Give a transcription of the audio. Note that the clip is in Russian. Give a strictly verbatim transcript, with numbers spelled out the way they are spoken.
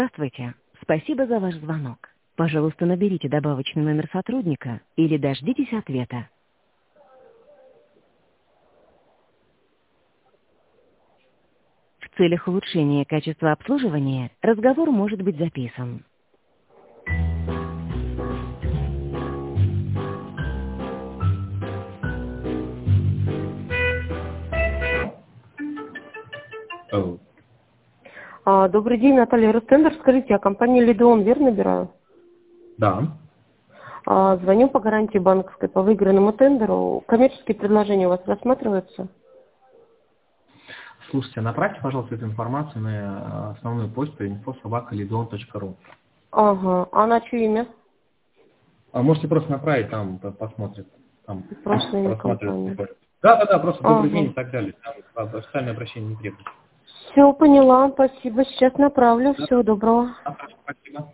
Здравствуйте. Спасибо за ваш звонок. Пожалуйста, наберите добавочный номер сотрудника или дождитесь ответа. В целях улучшения качества обслуживания разговор может быть записан. Алло. А, добрый день, Наталья Ростендер. Скажите, а компания Лидеон, верно набираю? Да. А, звоню по гарантии банковской по выигранному тендеру. Коммерческие предложения у вас рассматриваются? Слушайте, направьте, пожалуйста, эту информацию на основную почту инфо собака лидеон точка ру. Ага. А на чье имя? А можете просто направить, там посмотрит. Там Просто имя просматривает. компании. Да, да, да, просто добрый Ага. день и так далее. Там официальное обращение не требуется. Все, поняла. Спасибо. Сейчас направлю. Да. Всего доброго. Спасибо.